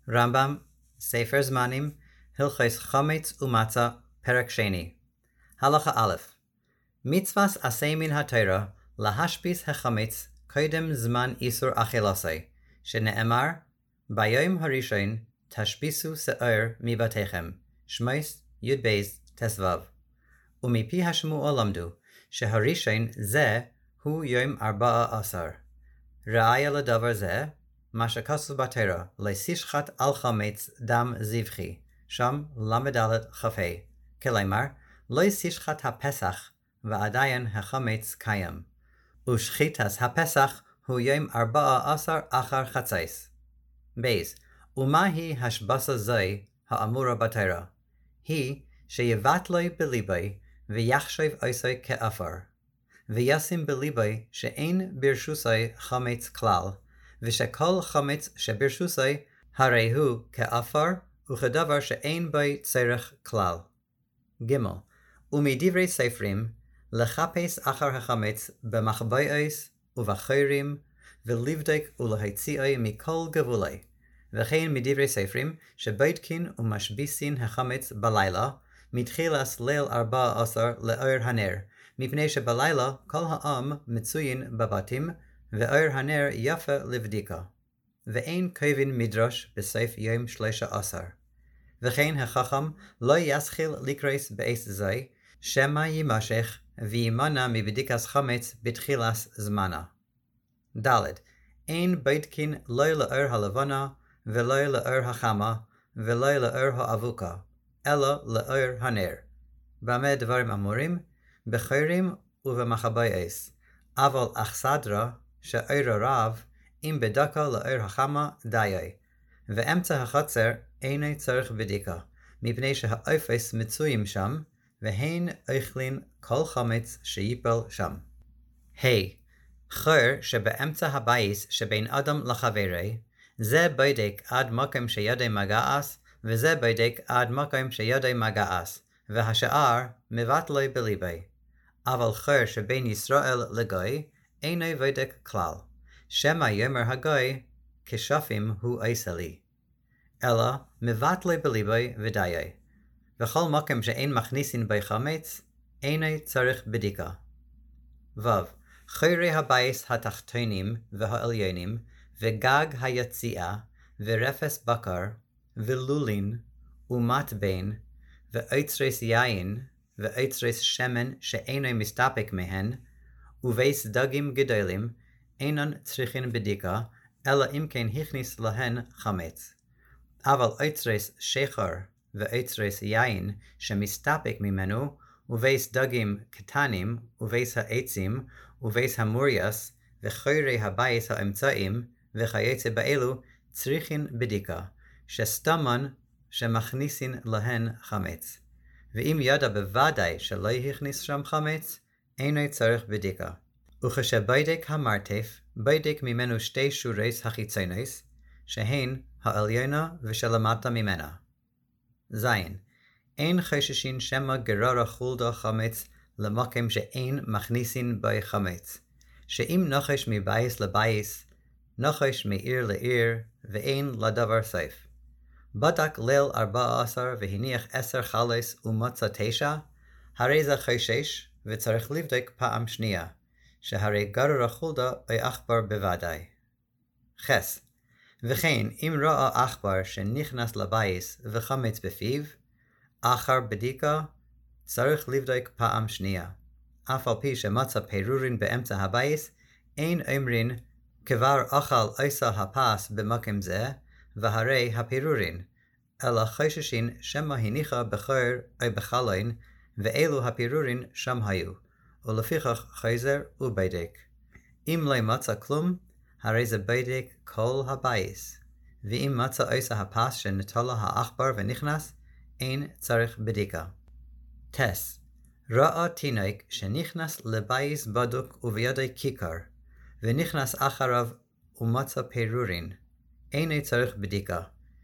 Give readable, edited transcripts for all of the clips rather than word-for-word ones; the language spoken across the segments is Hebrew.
רמב"ם, ספר זמנים, הלכות חמץ ומצה, פרק שני. הלכה א', מצוות עשה מן התורה להשביס החמץ קודם זמן איסור אכילסי, שנאמר, ביום הראשון תשביסו שעור מבתיכם, שמות י"ב ט"ו. ומפי השמועה למדו, שהראשון זה הוא יום 14. ראיה לדבר זה, מה שכתוב בתורה, לא תשחט על חמץ דם זבחי, שם ל"ד כ"ה, כלומר, לא תשחט הפסח ועדיין החמץ קיים. ושחיטת הפסח הוא יום 14 אחר חצות. בייס, ומהי השבסה זוהי האמורה בתורה? היא שיבטלוי בליבי ויחשב עושי כאפר, וישים בליבי שאין ברשוסי חמץ כלל, ושכל חמץ שברשוסי הרי הוא כאפר וכדבר שאין בי צורך כלל. ג' ומדברי ספרים לחפש אחר החמץ במחבואס ובחורים ולבדוק ולהוציאו מכל גבולי, וכן מדברי ספרים שבודקין ומשביסין החמץ בלילה מתחילת ליל 14 לאור הנר, מפני שבלילה כל העם מצוין בבתים ואור הנר יפה לבדיקה, ואין קובעים מדרש בסוף יום 13. וכן החכם לא ישכיל לקרוס בעת זו, שמא יימשך וימנע מבדיקת חמץ בתחילת זמנה. ד' אין בודקין לא לאור הלבנה ולא לאור החמה ולא לאור האבוקה, אלא לאור הנר. במה דברים אמורים? בחורים ובמחבואס, אבל אכסדרה שאורו רב, אם בדקה לאור החמה דיי, ואמצע החצר אינו צריך בדיקה, מפני שהאפס מצויים שם, והן אוכלים כל חמץ שיפל שם. חור שבאמצע הבית שבין אדם לחברי, זה בודק עד מקום שידי מגעס, וזה בודק עד מקום שידי מגעס, והשאר מבטלי בליבי. אבל חור שבין ישראל לגוי, אינו בודק כלל, שמא יאמר הגוי, כשפים הוא עושה לי. אלא מבטלי בליבי ודיי. וכל מקום שאין מכניסין בי חמץ, אינו צריך בדיקה. ו. חורי הבית התחתונים והעליונים, וגג היציאה, ורפס בקר, ולולין, ומטבן, ואוצרס יין, ואוצרס שמן שאינו מסתפק מהן, ובייס דגים גדולים, אינן צריכין בדיקה, אלא אם כן הכניס להן חמץ. אבל אוצרס שחר ואוצרס יין שמסתפק ממנו, ובייס דגים קטנים, ובייס העצים, ובייס המוריאס, וחורי הבייס האמצעים, וכיוצא באלו, צריכין בדיקה, שסתמן שמכניסין להן חמץ. ואם ידע בוודאי שלא הכניס שם חמץ, אינו צריך בדיקה. וכשבודק המרתף, בודק ממנו שתי שורות החיצוניות, שהן העליונה ושלמטה ממנה. זין, אין חוששין שמא גררה חולדה חמץ למקום שאין מכניסין בי חמץ, שאם נחש מבייס לבייס, נחש מעיר לעיר, ואין לדבר סוף. בדק ליל 14 והניח 10 חלס ומצה 9, הרי זה חושש, וצריך לבדוק פעם שנייה, שהרי גררה חולדה או עכבר בוודאי. חס, וכן אם ראה עכבר שנכנס לבייס וחמץ בפיו, אחר בדיקה צריך לבדוק פעם שנייה. אף על פי שמצא פירורין באמצע הבייס, אין אומרין כבר אכל עושה הפס במקום זה, והרי הפירורין, אלא חוששין שמא הניחה בחור או בחלון, ואלו הפירורין שם היו, ולפיכך חוזר ובדק. אם לא מצא כלום, הרי זה בדק כל הבייס, ואם מצא עושה הפס שנטלה העכבר ונכנס, אין צריך בדיקה. טס, ראה תינוק שנכנס לבייס בדוק ובידי כיכר, ונכנס אחריו ומצא פירורין, אינו צריך בדיקה,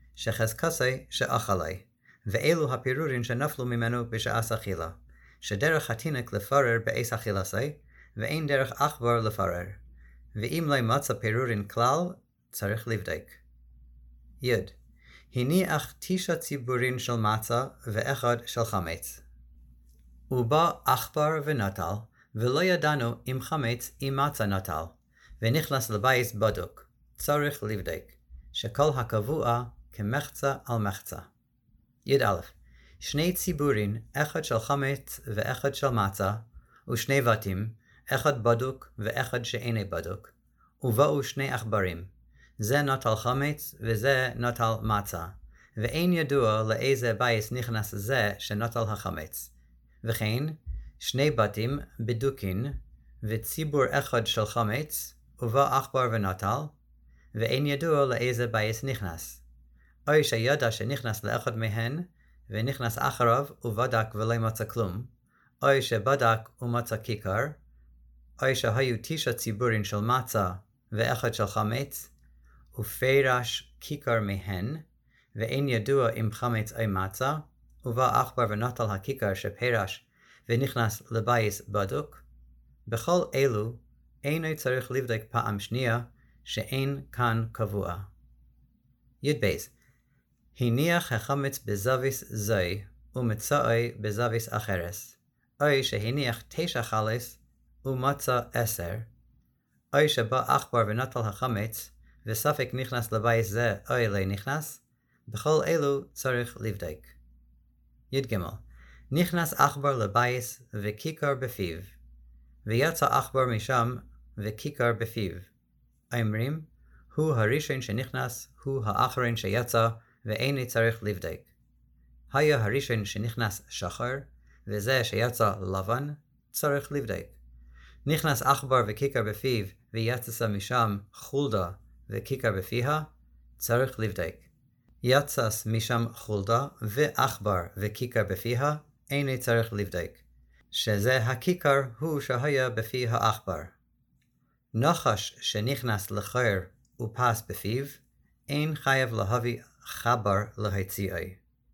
שחזקסי שאכלי, ואלו הפירורין שנפלו ממנו בשעת אכילה, שדרך התינוק לפרר בעת אכילסי, ואין דרך עכבר לפרר, ואם לא מצא פירורין כלל, צריך לבדוק. י. הניח 9 ציבורין של מצה ואחד של חמץ. ובא עכבר ונטל, ולא ידענו אם חמץ אם מצה נטל, ונכנס לבית בדוק, צריך לבדוק, שכל הקבוע כמחצה על מחצה. י"א 2 ציבורין, אחד של חמץ ואחד של מצה, ושני בתים, אחד בדוק ואחד שאיני בדוק, ובאו 2 עכברים, זה נטל חמץ וזה נטל מצה, ואין ידוע לאיזה בית נכנס זה שנטל החמץ. וכן, 2 בתים בדוקין, וציבור אחד של חמץ, ובא עכבר ונטל, ואין ידוע לאיזה בית נכנס. או שידע שנכנס לאחד מהן, ונכנס אחריו ובדק ולא מצא כלום, או שבדק ומצא כיכר, או שהיו 9 ציבורין של מצה ואחד של חמץ, ופרש כיכר מהן, ואין ידוע אם חמץ או מצה, ובא עכבר ונטל הכיכר שפרש ונכנס לבית בדוק. בכל אלו אינו צריך לבדוק פעם שנייה שאין כאן קבוע. י"ב הניח החמץ בזוויס זוי ומצאי בזוויס אחרס, או שהניח 9 חלס ומצא 10, או שבא עכבר ונטל החמץ וספק נכנס לבית זה או לא נכנס, בכל אלו צריך לבדוק. י"ג נכנס עכבר לבית וכיכר בפיו, ויצא עכבר משם וכיכר בפיו. אומרים, הוא הראשון שנכנס, הוא האחרון שיצא, ואיני צריך לבדוק. היה הראשון שנכנס שחר, וזה שיצא לבן, צריך לבדוק. נכנס עכבר וכיכר בפיו, ויצא משם חולדה וכיכר בפיה, צריך לבדוק. יצא משם חולדה ועכבר וכיכר בפיה, איני צריך לבדוק, שזה הכיכר הוא שהיה בפי העכבר. נחש שנכנס לחר ופס בפיו, אין חייב להביא חבר להציעי.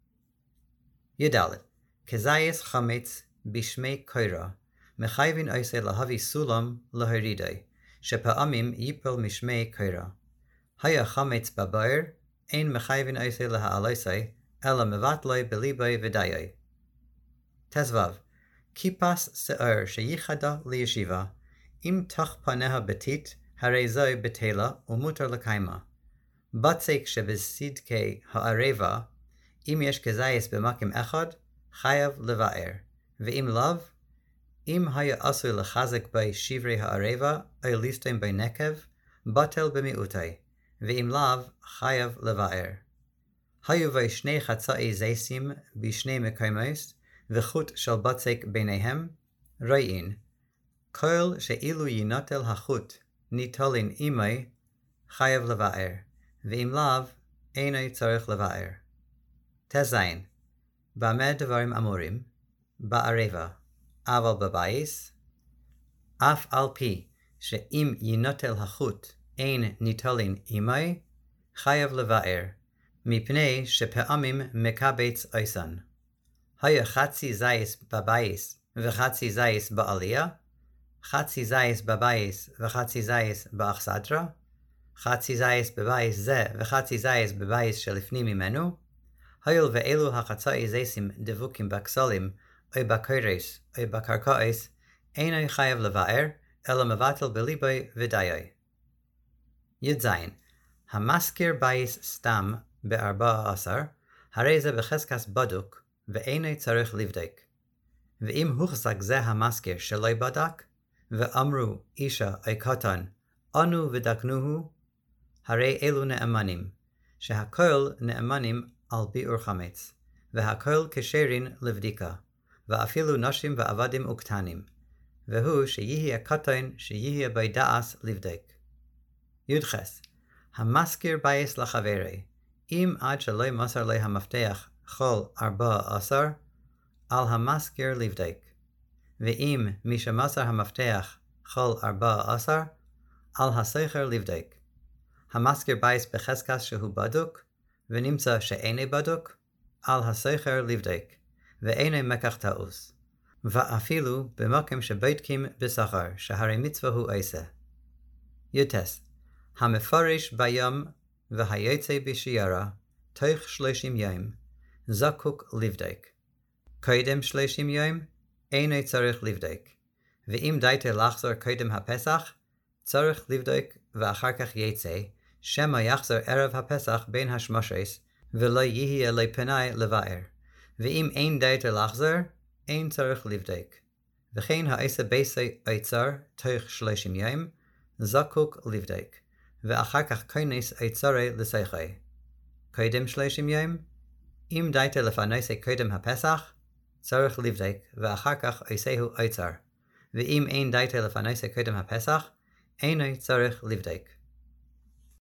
י"ד כזייס חמץ בשמי קוירה, מחייבין עושה להביא סולם להורידי, שפעמים ייפול משמי קוירה. היה חמץ בבאר, אין מחייבין עושה להעלסי, אלא מבטלי בליבי ודיי. ט"ו כיפס שער שייחדה לישיבה, אם תח פניה בתית, הרי זוי בתלה ומותר לקיימה. בצק שבסדקי הערבה, אם יש כזייס במקום אחד, חייב לבאר, ואם לאו, אם היה עשוי לחזק בי שברי הערבה, או ליסטים בי נקב, בטל במיעוטי, ואם לאו, חייב לבאר. היו בי 2 חצאי זייסים בשני מקומות, וחוט של בצק ביניהם, ראין, כל שאילו ינטל החוט ניטלין אימי, חייב לבאר, ואם לאו, אינו צריך לבאר. ט"ז במה דברים אמורים? בערבה, אבל בבייס, אף על פי שאם ינטל החוט אין ניטלין אימי, חייב לבאר, מפני שפעמים מקבץ אייסן. היה חצי זייס בבייס וחצי זייס בעלייה, חצי זייס בבייס וחצי זייס באכסדרה, חצי זייס בבייס זה וחצי זייס בבייס שלפנים ממנו, הואיל ואלו החצאי זייסים דבוקים בכסלים, או בקרס, או בקרקעס, אינו חייב לבאר, אלא מבטל בליבי ודיי. י"ז המזכיר בייס סתם ב14, הרי זה בחזקת בדוק, ואינו צריך לבדוק. ואם הוחזק זה המזכיר שלא בדק, ואמרו אישה או קטן, אנו ודקנוהו, הרי אלו נאמנים, שהכל נאמנים על ביעור חמץ, והכל כשרין לבדיקה, ואפילו נשים ועבדים וקטנים, והוא שיהיה קטן שיהיה בידעס לבדוק. י"ח המזכיר בייס לחברי, אם עד שלא מסר לי המפתח כל 14, על המזכיר לבדוק, ואם מי שמסר המפתח כל 14, על הסכר לבדוק. המזכיר בייס בחזקת שהוא בדוק, ונמצא שאינו בדוק, על הסכר לבדוק, ואינו מקח טעוס, ואפילו במקום שבודקים בשכר, שהרי מצווה הוא עושה. י"ט המפרש בים והיוצא בשיירה, תוך 30 יום, זקוק לבדוק. קודם 30 יום, אינו צריך לבדוק. ואם דייתו לחזור קודם הפסח, צריך לבדוק ואחר כך יצא, שמא יחזור ערב הפסח בין השמשות, ולא יהיה לפנאי לבאר. ואם אין דייתו לחזור, אין צריך לבדוק. וכן העשה ביסי עצר תוך 30 יום, זקוק לבדוק, ואחר כך כונס עצרי לשיחו. קודם 30 יום, אם דייתו לפרנסו קודם הפסח, צריך לבדוק, ואחר כך עשהו עצר. ואם אין דייתו לפרנסו קודם הפסח, אינו צריך לבדוק.